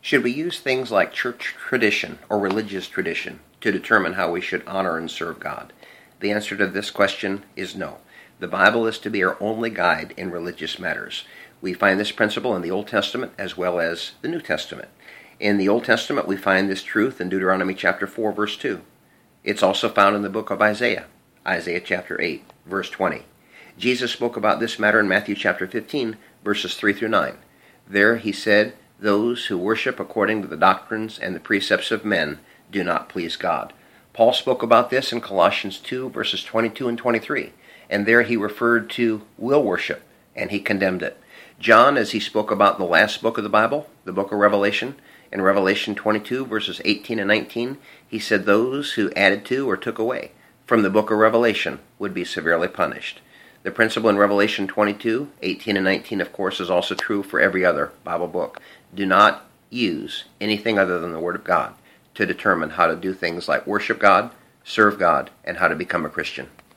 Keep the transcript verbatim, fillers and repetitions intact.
Should we use things like church tradition or religious tradition to determine how we should honor and serve God? The answer to this question is no. The Bible is to be our only guide in religious matters. We find this principle in the Old Testament as well as the New Testament. In the Old Testament, we find this truth in Deuteronomy chapter four, verse two. It's also found in the book of Isaiah, Isaiah chapter eight, verse twenty. Jesus spoke about this matter in Matthew chapter fifteen, verses three through nine. There he said, "Those who worship according to the doctrines and the precepts of men do not please God." Paul spoke about this in Colossians two, verses twenty-two and twenty-three, and there he referred to will worship, and he condemned it. John, as he spoke about the last book of the Bible, the book of Revelation, in Revelation twenty-two, verses eighteen and nineteen, he said those who added to or took away from the book of Revelation would be severely punished. The principle in Revelation twenty-two, eighteen and nineteen, of course, is also true for every other Bible book. Do not use anything other than the Word of God to determine how to do things like worship God, serve God, and how to become a Christian.